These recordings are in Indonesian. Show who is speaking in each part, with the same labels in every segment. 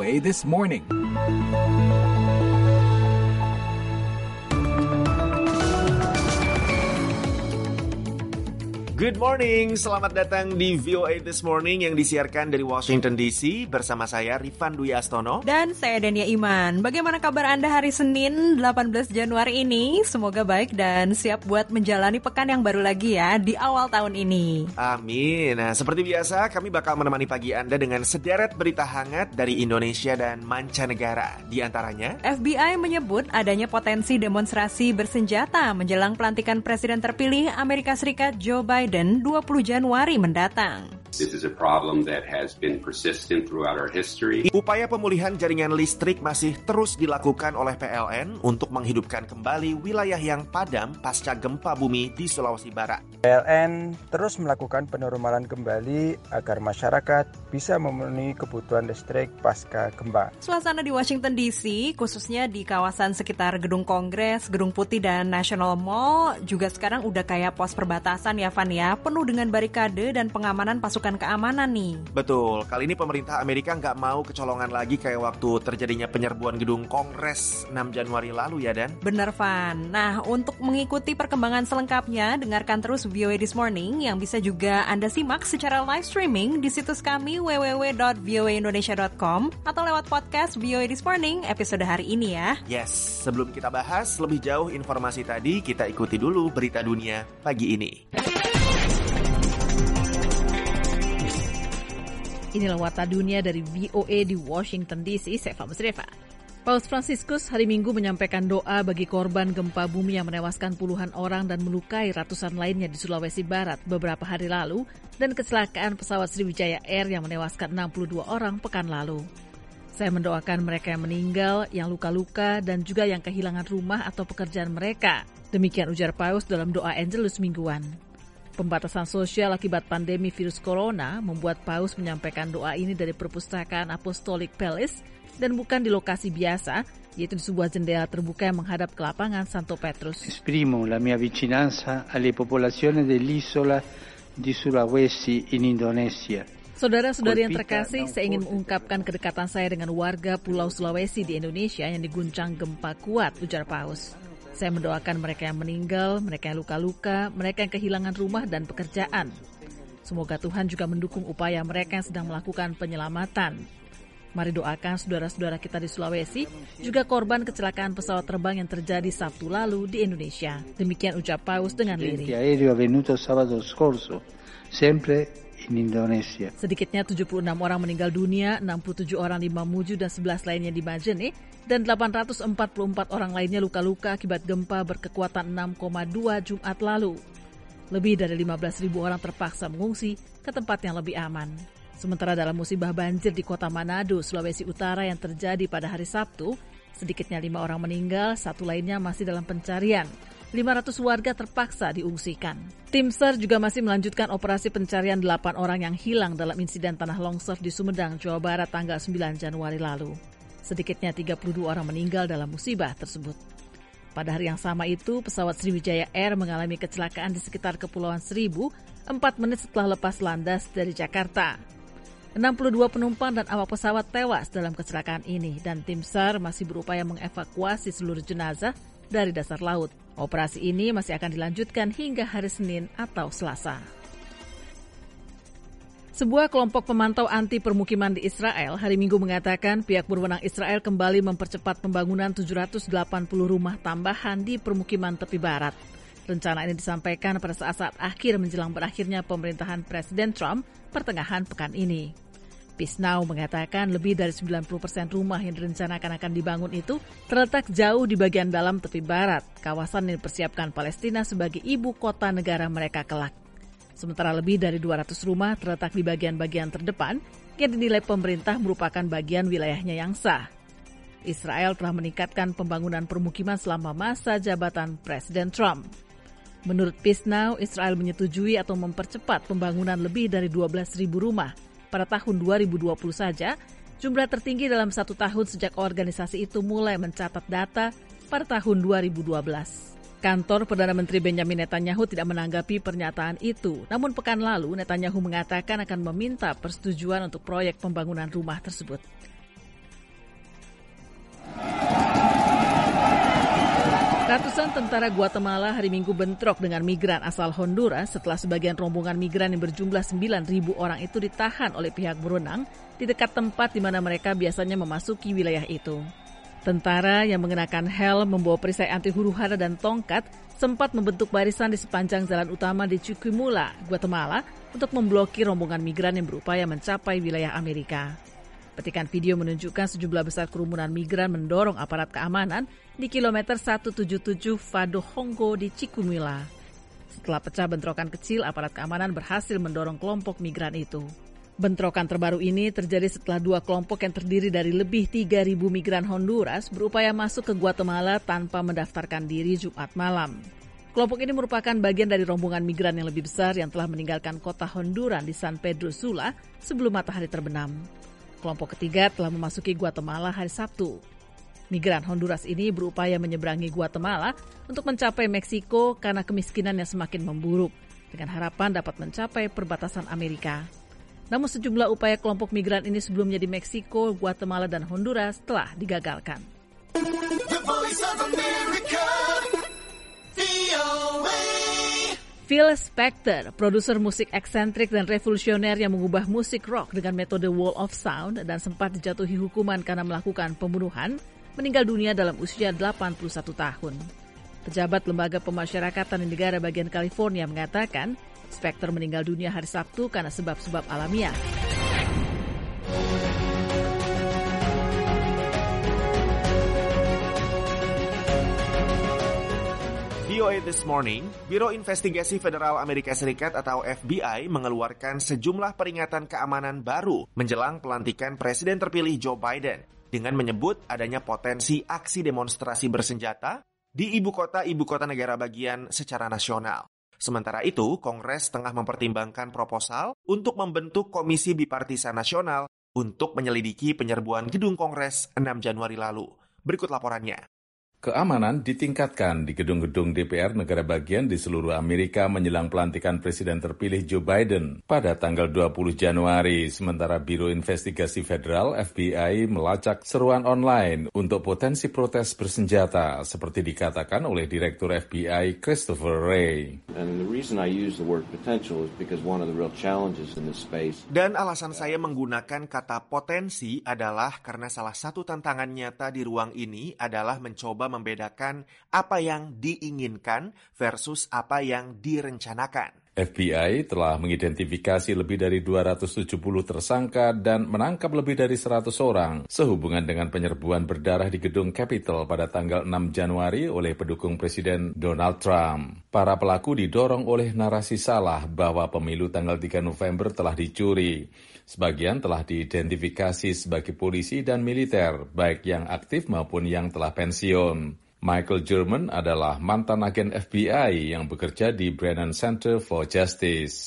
Speaker 1: VOA This Morning.
Speaker 2: Good morning, selamat datang di VOA This Morning yang disiarkan dari Washington DC bersama saya Rifan Dwi Astono
Speaker 3: dan saya Dania Iman. Bagaimana kabar Anda hari Senin 18 Januari ini? Semoga baik dan siap buat menjalani pekan yang baru lagi ya di awal tahun ini.
Speaker 2: Amin. Nah, seperti biasa kami bakal menemani pagi Anda dengan sederet berita hangat dari Indonesia dan mancanegara. Di antaranya,
Speaker 3: FBI menyebut adanya potensi demonstrasi bersenjata menjelang pelantikan Presiden terpilih Amerika Serikat Joe Biden 20 Januari mendatang.
Speaker 4: This is a problem that has been persistent throughout our history.
Speaker 2: Upaya pemulihan jaringan listrik masih terus dilakukan oleh PLN untuk menghidupkan kembali wilayah yang padam pasca gempa bumi di Sulawesi Barat.
Speaker 5: PLN terus melakukan penormalan kembali agar masyarakat bisa memenuhi kebutuhan listrik pasca gempa.
Speaker 3: Suasana di Washington DC, khususnya di kawasan sekitar Gedung Kongres, Gedung Putih, dan National Mall, juga sekarang udah kayak pos perbatasan ya, Van ya, penuh dengan barikade dan pengamanan pasukan keamanan nih.
Speaker 2: Betul, kali ini pemerintah Amerika nggak mau kecolongan lagi kayak waktu terjadinya penyerbuan Gedung Kongres 6 Januari lalu ya, Dan?
Speaker 3: Bener, Van. Nah, untuk mengikuti perkembangan selengkapnya, dengarkan terus VOA This Morning yang bisa juga Anda simak secara live streaming di situs kami www.voaindonesia.com atau lewat podcast VOA This Morning episode hari ini ya.
Speaker 2: Yes, sebelum kita bahas lebih jauh informasi tadi, kita ikuti dulu berita dunia pagi ini.
Speaker 6: Inilah Warta Dunia dari VOA di Washington DC, saya Musreva. Paus Fransiskus hari Minggu menyampaikan doa bagi korban gempa bumi yang menewaskan puluhan orang dan melukai ratusan lainnya di Sulawesi Barat beberapa hari lalu dan kecelakaan pesawat Sriwijaya Air yang menewaskan 62 orang pekan lalu. Saya mendoakan mereka yang meninggal, yang luka-luka, dan juga yang kehilangan rumah atau pekerjaan mereka. Demikian ujar Paus dalam doa Angelus mingguan. Pembatasan sosial akibat pandemi virus corona membuat Paus menyampaikan doa ini dari perpustakaan Apostolic Palace dan bukan di lokasi biasa, yaitu di sebuah jendela terbuka yang menghadap ke lapangan Santo Petrus.
Speaker 7: Esprimo la mia vicinanza alle popolazioni dell'isola di Sulawesi in Indonesia.
Speaker 6: Saudara-saudari yang terkasih, saya ingin mengungkapkan kedekatan saya dengan warga Pulau Sulawesi di Indonesia yang diguncang gempa kuat, ujar Paus. Saya mendoakan mereka yang meninggal, mereka yang luka-luka, mereka yang kehilangan rumah dan pekerjaan. Semoga Tuhan juga mendukung upaya mereka yang sedang melakukan penyelamatan. Mari doakan saudara-saudara kita di Sulawesi, juga korban kecelakaan pesawat terbang yang terjadi Sabtu lalu di Indonesia. Demikian ucap Paus dengan lirik.
Speaker 7: Aereo avvenuto sabato scorso, sempre in Indonesia.
Speaker 6: Sedikitnya 76 orang meninggal dunia, 67 orang di Mamuju dan 11 lainnya di Majene, dan 844 orang lainnya luka-luka akibat gempa berkekuatan 6,2 Jumat lalu. Lebih dari 15.000 orang terpaksa mengungsi ke tempat yang lebih aman. Sementara dalam musibah banjir di kota Manado, Sulawesi Utara yang terjadi pada hari Sabtu, sedikitnya 5 orang meninggal, 1 lainnya masih dalam pencarian. 500 warga terpaksa diungsikan. Tim SAR juga masih melanjutkan operasi pencarian 8 orang yang hilang dalam insiden tanah longsor di Sumedang, Jawa Barat tanggal 9 Januari lalu. Sedikitnya 32 orang meninggal dalam musibah tersebut. Pada hari yang sama itu, pesawat Sriwijaya Air mengalami kecelakaan di sekitar Kepulauan Seribu 4 menit setelah lepas landas dari Jakarta. 62 penumpang dan awak pesawat tewas dalam kecelakaan ini dan tim SAR masih berupaya mengevakuasi seluruh jenazah dari dasar laut. Operasi ini masih akan dilanjutkan hingga hari Senin atau Selasa. Sebuah kelompok pemantau anti permukiman di Israel hari Minggu mengatakan pihak berwenang Israel kembali mempercepat pembangunan 780 rumah tambahan di permukiman tepi barat. Rencana ini disampaikan pada saat-saat akhir menjelang berakhirnya pemerintahan Presiden Trump pertengahan pekan ini. Peace Now mengatakan lebih dari 90% rumah yang direncanakan akan dibangun itu terletak jauh di bagian dalam tepi barat, kawasan yang dipersiapkan Palestina sebagai ibu kota negara mereka kelak. Sementara lebih dari 200 rumah terletak di bagian-bagian terdepan yang dinilai pemerintah merupakan bagian wilayahnya yang sah. Israel telah meningkatkan pembangunan permukiman selama masa jabatan Presiden Trump. Menurut Peace Now, Israel menyetujui atau mempercepat pembangunan lebih dari 12.000 rumah pada tahun 2020 saja, jumlah tertinggi dalam 1 tahun sejak organisasi itu mulai mencatat data pada tahun 2012. Kantor Perdana Menteri Benjamin Netanyahu tidak menanggapi pernyataan itu. Namun pekan lalu, Netanyahu mengatakan akan meminta persetujuan untuk proyek pembangunan rumah tersebut. Ratusan tentara Guatemala hari Minggu bentrok dengan migran asal Honduras setelah sebagian rombongan migran yang berjumlah 9.000 orang itu ditahan oleh pihak berwenang di dekat tempat di mana mereka biasanya memasuki wilayah itu. Tentara yang mengenakan helm, membawa perisai anti huru-hara dan tongkat sempat membentuk barisan di sepanjang jalan utama di Chiquimula, Guatemala untuk memblokir rombongan migran yang berupaya mencapai wilayah Amerika. Petikan video menunjukkan sejumlah besar kerumunan migran mendorong aparat keamanan di kilometer 177 Vado Hongo di Chiquimula. Setelah pecah bentrokan kecil, aparat keamanan berhasil mendorong kelompok migran itu. Bentrokan terbaru ini terjadi setelah dua kelompok yang terdiri dari lebih 3.000 migran Honduras berupaya masuk ke Guatemala tanpa mendaftarkan diri Jumat malam. Kelompok ini merupakan bagian dari rombongan migran yang lebih besar yang telah meninggalkan kota Honduran di San Pedro Sula sebelum matahari terbenam. Kelompok ketiga telah memasuki Guatemala hari Sabtu. Migran Honduras ini berupaya menyeberangi Guatemala untuk mencapai Meksiko karena kemiskinan yang semakin memburuk, dengan harapan dapat mencapai perbatasan Amerika. Namun sejumlah upaya kelompok migran ini sebelumnya di Meksiko, Guatemala, dan Honduras telah digagalkan.
Speaker 1: The Voice of America, VOA.
Speaker 6: Phil Spector, produser musik eksentrik dan revolusioner yang mengubah musik rock dengan metode wall of sound dan sempat dijatuhi hukuman karena melakukan pembunuhan, meninggal dunia dalam usia 81 tahun. Pejabat Lembaga Pemasyarakatan di negara bagian California mengatakan Spector meninggal dunia hari Sabtu karena sebab-sebab alamiah.
Speaker 2: VOA This Morning, Biro Investigasi Federal Amerika Serikat atau FBI mengeluarkan sejumlah peringatan keamanan baru menjelang pelantikan Presiden terpilih Joe Biden dengan menyebut adanya potensi aksi demonstrasi bersenjata di ibu kota negara bagian secara nasional. Sementara itu, Kongres tengah mempertimbangkan proposal untuk membentuk Komisi Bipartisan Nasional untuk menyelidiki penyerbuan gedung Kongres 6 Januari lalu. Berikut laporannya.
Speaker 8: Keamanan ditingkatkan di gedung-gedung DPR negara bagian di seluruh Amerika menjelang pelantikan Presiden terpilih Joe Biden pada tanggal 20 Januari. Sementara Biro Investigasi Federal FBI melacak seruan online untuk potensi protes bersenjata, seperti dikatakan oleh Direktur FBI Christopher Wray.
Speaker 2: Dan alasan saya menggunakan kata potensi adalah karena salah satu tantangan nyata di ruang ini adalah mencoba membedakan apa yang diinginkan versus apa yang direncanakan.
Speaker 8: FBI telah mengidentifikasi lebih dari 270 tersangka dan menangkap lebih dari 100 orang sehubungan dengan penyerbuan berdarah di gedung Capitol pada tanggal 6 Januari oleh pendukung Presiden Donald Trump. Para pelaku didorong oleh narasi salah bahwa pemilu tanggal 3 November telah dicuri. Sebagian telah diidentifikasi sebagai polisi dan militer, baik yang aktif maupun yang telah pensiun. Michael German adalah mantan agen FBI yang bekerja di Brennan Center for Justice.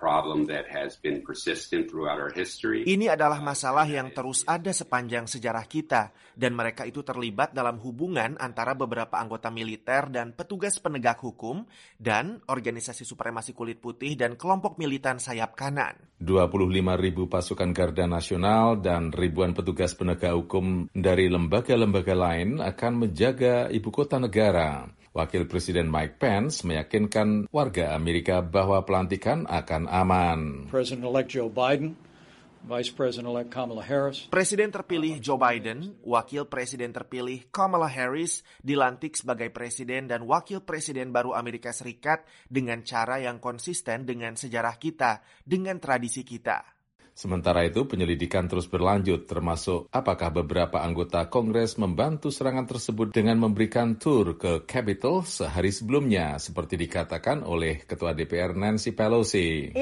Speaker 2: Ini adalah masalah yang terus ada sepanjang sejarah kita, dan mereka itu terlibat dalam hubungan antara beberapa anggota militer dan petugas penegak hukum, dan organisasi supremasi kulit putih dan kelompok militan sayap kanan.
Speaker 8: 25.000 pasukan Garda Nasional dan ribuan petugas penegak hukum dari lembaga-lembaga lain akan menjaga ibu kota negara. Wakil Presiden Mike Pence meyakinkan warga Amerika bahwa pelantikan akan aman.
Speaker 9: President-elect Joe Biden, Vice President-elect Kamala Harris.
Speaker 2: Presiden terpilih Joe Biden, Wakil Presiden terpilih Kamala Harris dilantik sebagai Presiden dan Wakil Presiden baru Amerika Serikat dengan cara yang konsisten dengan sejarah kita, dengan tradisi kita.
Speaker 8: Sementara itu, penyelidikan terus berlanjut, termasuk apakah beberapa anggota Kongres membantu serangan tersebut dengan memberikan tur ke Capitol sehari sebelumnya, seperti dikatakan oleh Ketua DPR Nancy Pelosi.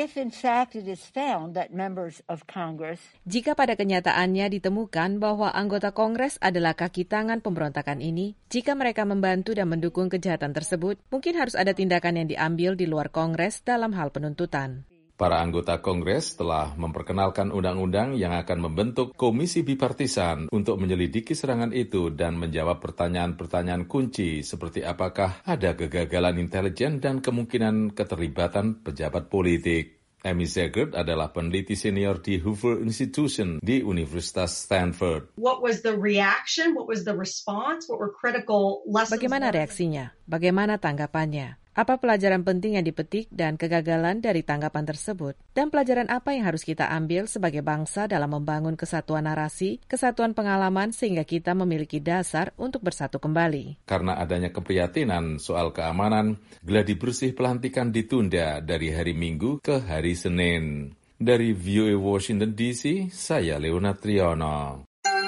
Speaker 10: Jika pada kenyataannya ditemukan bahwa anggota Kongres adalah kaki tangan pemberontakan ini, jika mereka membantu dan mendukung kejahatan tersebut, mungkin harus ada tindakan yang diambil di luar Kongres dalam hal penuntutan.
Speaker 8: Para anggota Kongres telah memperkenalkan undang-undang yang akan membentuk komisi bipartisan untuk menyelidiki serangan itu dan menjawab pertanyaan-pertanyaan kunci seperti apakah ada kegagalan intelijen dan kemungkinan keterlibatan pejabat politik. Amy Zegert adalah peneliti senior di Hoover Institution di Universitas Stanford.
Speaker 11: What was the reaction? What was the response? What were critical lessons?
Speaker 10: Bagaimana reaksinya? Bagaimana tanggapannya? Apa pelajaran penting yang dipetik dan kegagalan dari tanggapan tersebut? Dan pelajaran apa yang harus kita ambil sebagai bangsa dalam membangun kesatuan narasi, kesatuan pengalaman sehingga kita memiliki dasar untuk bersatu kembali?
Speaker 8: Karena adanya keprihatinan soal keamanan, gladi bersih pelantikan ditunda dari hari Minggu ke hari Senin. Dari VOA Washington DC, saya Leonard Triono.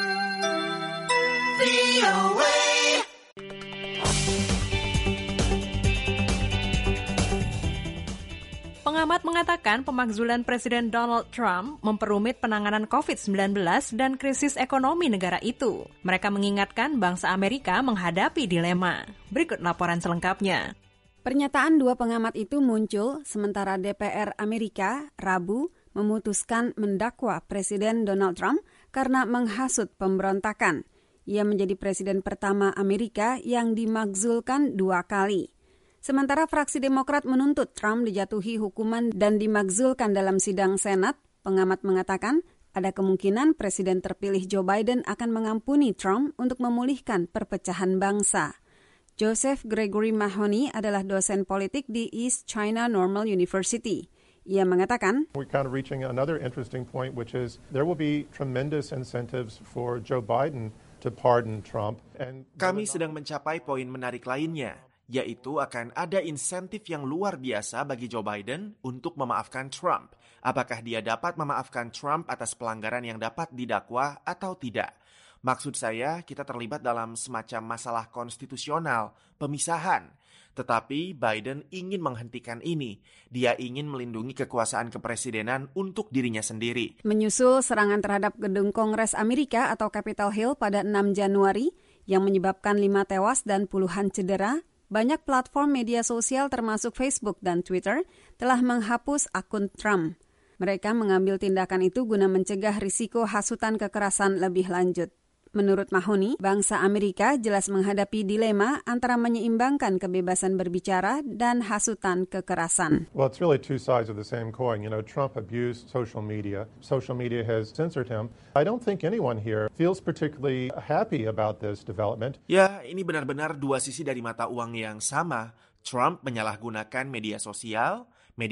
Speaker 3: Pengamat mengatakan pemakzulan Presiden Donald Trump memperumit penanganan COVID-19 dan krisis ekonomi negara itu. Mereka mengingatkan bangsa Amerika menghadapi dilema. Berikut laporan selengkapnya.
Speaker 12: Pernyataan dua pengamat itu muncul sementara DPR Amerika Rabu memutuskan mendakwa Presiden Donald Trump karena menghasut pemberontakan. Ia menjadi presiden pertama Amerika yang dimakzulkan 2 kali. Sementara fraksi Demokrat menuntut Trump dijatuhi hukuman dan dimakzulkan dalam sidang Senat, pengamat mengatakan ada kemungkinan Presiden terpilih Joe Biden akan mengampuni Trump untuk memulihkan perpecahan bangsa. Joseph Gregory Mahoney adalah dosen politik di East China Normal University. Ia mengatakan,
Speaker 13: we're kind of reaching another interesting point, which is there will be tremendous incentives for Joe Biden to pardon Trump.
Speaker 2: Kami sedang mencapai poin menarik lainnya, yaitu akan ada insentif yang luar biasa bagi Joe Biden untuk memaafkan Trump. Apakah dia dapat memaafkan Trump atas pelanggaran yang dapat didakwa atau tidak? Maksud saya, kita terlibat dalam semacam masalah konstitusional, pemisahan. Tetapi Biden ingin menghentikan ini. Dia ingin melindungi kekuasaan kepresidenan untuk dirinya sendiri.
Speaker 12: Menyusul serangan terhadap gedung Kongres Amerika atau Capitol Hill pada 6 Januari yang menyebabkan 5 tewas dan puluhan cedera, banyak platform media sosial termasuk Facebook dan Twitter telah menghapus akun Trump. Mereka mengambil tindakan itu guna mencegah risiko hasutan kekerasan lebih lanjut. Menurut Mahoney, bangsa Amerika jelas menghadapi dilema antara menyeimbangkan kebebasan berbicara dan hasutan kekerasan.
Speaker 13: Well, it's really two sides of the same coin. You know, Trump abused social media. Social media has censored him. I don't think anyone here feels particularly happy about this development.
Speaker 2: Ya, ini benar-benar dua sisi dari mata uang yang sama. Trump menyalahgunakan media sosial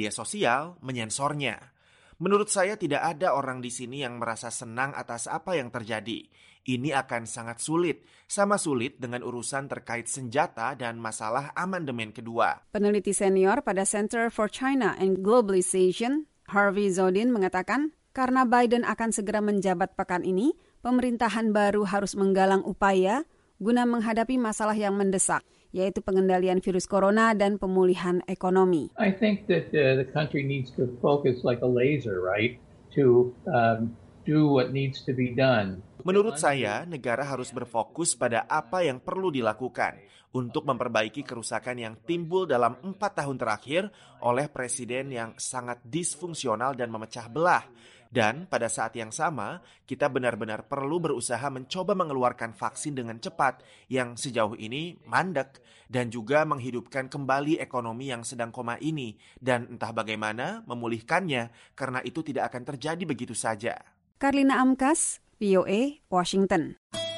Speaker 2: menyensornya. Menurut saya tidak ada orang di sini yang merasa senang atas apa yang terjadi. Ini akan sangat sulit, sama sulit dengan urusan terkait senjata dan masalah amandemen kedua.
Speaker 12: Peneliti senior pada Center for China and Globalization, Harvey Zodin mengatakan, karena Biden akan segera menjabat pekan ini, pemerintahan baru harus menggalang upaya guna menghadapi masalah yang mendesak, yaitu pengendalian virus corona dan pemulihan ekonomi.
Speaker 14: I think that the country needs to focus like a laser, right, to do what needs to be done.
Speaker 2: Menurut saya, negara harus berfokus pada apa yang perlu dilakukan untuk memperbaiki kerusakan yang timbul dalam 4 tahun terakhir oleh presiden yang sangat disfungsional dan memecah belah. Dan pada saat yang sama, kita benar-benar perlu berusaha mencoba mengeluarkan vaksin dengan cepat yang sejauh ini mandek dan juga menghidupkan kembali ekonomi yang sedang koma ini dan entah bagaimana memulihkannya karena itu tidak akan terjadi begitu saja.
Speaker 12: Karlina Amkas, VOA, Washington.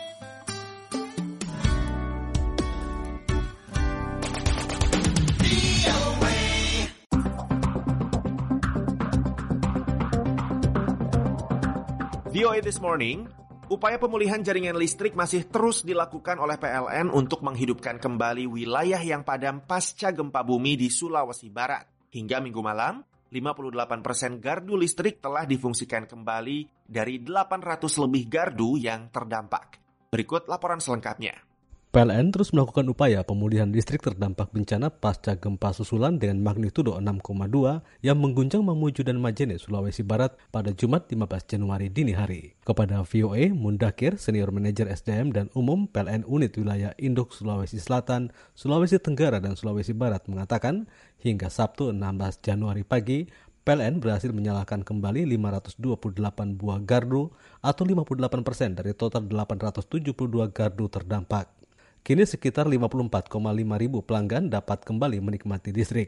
Speaker 2: VOA This Morning, upaya pemulihan jaringan listrik masih terus dilakukan oleh PLN untuk menghidupkan kembali wilayah yang padam pasca gempa bumi di Sulawesi Barat. Hingga minggu malam, 58% gardu listrik telah difungsikan kembali dari 800 lebih gardu yang terdampak. Berikut laporan selengkapnya.
Speaker 15: PLN terus melakukan upaya pemulihan listrik terdampak bencana pasca gempa susulan dengan magnitudo 6,2 yang mengguncang Mamuju dan Majene, Sulawesi Barat pada Jumat 15 Januari dini hari. Kepada VOA, Mundakir, Senior Manajer SDM dan Umum PLN Unit Wilayah Induk Sulawesi Selatan, Sulawesi Tenggara, dan Sulawesi Barat mengatakan hingga Sabtu 16 Januari pagi, PLN berhasil menyalakan kembali 528 buah gardu atau 58% dari total 872 gardu terdampak. Kini sekitar 54,5 ribu pelanggan dapat kembali menikmati listrik.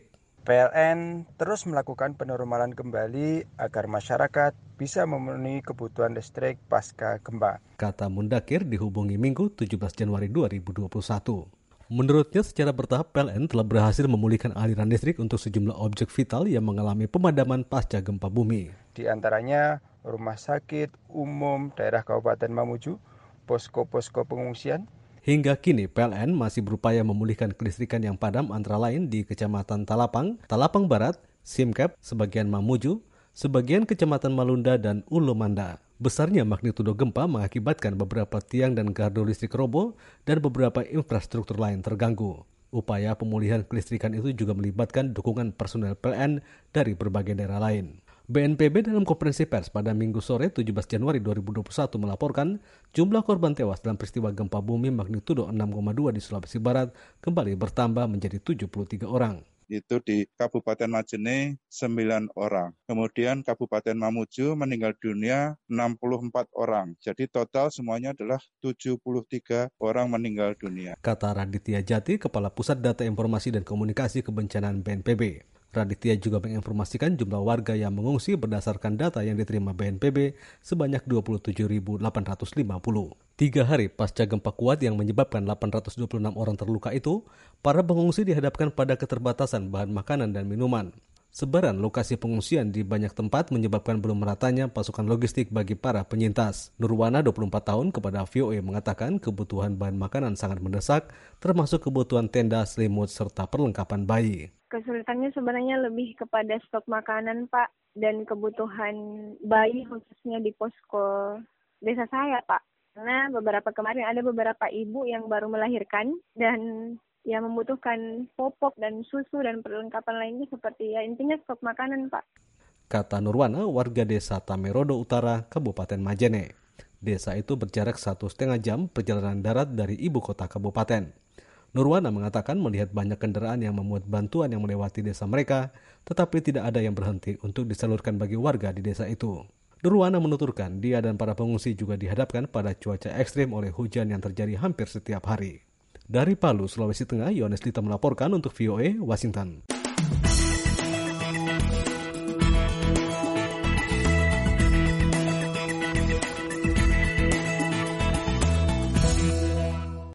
Speaker 5: PLN terus melakukan penormalan kembali agar masyarakat bisa memenuhi kebutuhan listrik pasca gempa,
Speaker 15: kata Mundakir dihubungi Minggu 17 Januari 2021. Menurutnya secara bertahap PLN telah berhasil memulihkan aliran listrik untuk sejumlah objek vital yang mengalami pemadaman pasca gempa bumi.
Speaker 5: Di antaranya rumah sakit umum daerah Kabupaten Mamuju, posko-posko pengungsian.
Speaker 15: Hingga kini PLN masih berupaya memulihkan kelistrikan yang padam antara lain di Kecamatan Talapang, Talapang Barat, Simkep, sebagian Mamuju, sebagian Kecamatan Malunda dan Ulumanda. Besarnya magnitudo gempa mengakibatkan beberapa tiang dan gardu listrik roboh dan beberapa infrastruktur lain terganggu. Upaya pemulihan kelistrikan itu juga melibatkan dukungan personel PLN dari berbagai daerah lain. BNPB dalam konferensi pers pada Minggu sore 17 Januari 2021 melaporkan jumlah korban tewas dalam peristiwa gempa bumi magnitudo 6,2 di Sulawesi Barat kembali bertambah menjadi 73 orang.
Speaker 16: Itu di Kabupaten Majene 9 orang. Kemudian Kabupaten Mamuju meninggal dunia 64 orang. Jadi total semuanya adalah 73 orang meninggal dunia.
Speaker 15: Kata Raditya Jati, Kepala Pusat Data Informasi dan Komunikasi Kebencanaan BNPB. Raditya juga menginformasikan jumlah warga yang mengungsi berdasarkan data yang diterima BNPB sebanyak 27.850. 3 hari pasca gempa kuat yang menyebabkan 826 orang terluka itu, para pengungsi dihadapkan pada keterbatasan bahan makanan dan minuman. Sebaran lokasi pengungsian di banyak tempat menyebabkan belum meratanya pasukan logistik bagi para penyintas. Nurwana, 24 tahun, kepada VOA mengatakan kebutuhan bahan makanan sangat mendesak, termasuk kebutuhan tenda, selimut, serta perlengkapan bayi.
Speaker 17: Kesulitannya sebenarnya lebih kepada stok makanan, Pak, dan kebutuhan bayi khususnya di posko desa saya, Pak. Karena kemarin ada beberapa ibu yang baru melahirkan dan yang membutuhkan popok dan susu dan perlengkapan lainnya seperti intinya stok makanan, Pak.
Speaker 15: Kata Nurwana, warga desa Tamerodo Utara, Kabupaten Majene. Desa itu berjarak 1,5 jam perjalanan darat dari ibu kota kabupaten. Nurwana mengatakan melihat banyak kendaraan yang memuat bantuan yang melewati desa mereka, tetapi tidak ada yang berhenti untuk disalurkan bagi warga di desa itu. Nurwana menuturkan dia dan para pengungsi juga dihadapkan pada cuaca ekstrim oleh hujan yang terjadi hampir setiap hari. Dari Palu, Sulawesi Tengah, Yohanes Lita melaporkan untuk VOA, Washington.